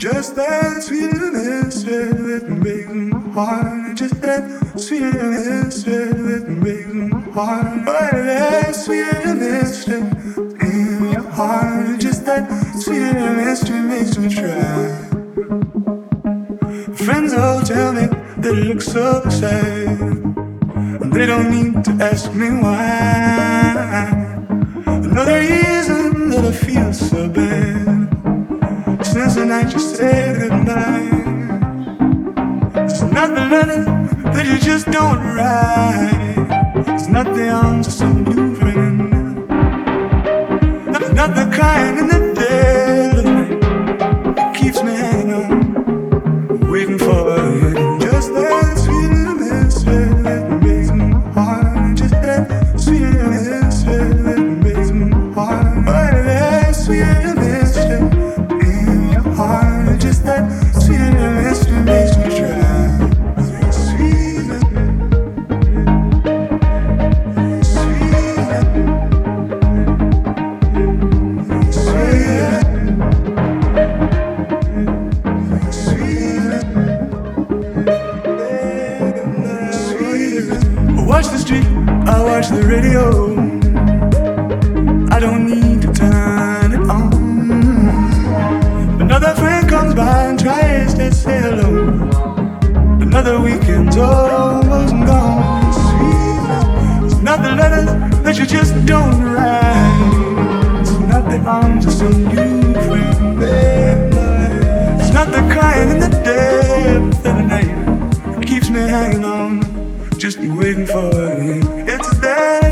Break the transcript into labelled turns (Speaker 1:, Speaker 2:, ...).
Speaker 1: Just that sweetness that makes my heart. Just that sweetness that makes my heart. Oh, that sweetness in your heart. Just that sweetness that makes me try. Friends all tell me that it looks so sad. They don't need to ask me why. Another reason that I feel so bad. Since the night you said goodnight, it's not the letter that you just don't write. It's not the answer to some new friend. Not the kind in the dead of night that keeps me hanging on, waiting for it. Just that sweetness that makes my heart. Just that sweetness that makes my heart. Oh, that sweetness in your heart. Just that sweetness that makes me try. Sweetness, I watch the street, I watch the radio. I don't need to turn it on. Another friend comes by and tries to say hello. Another weekend's almost gone. It's not the letters that you just don't write. It's not the arms of some new friend. It's not the crying in the depth of the night that keeps me hanging on, just waiting for it. It's there.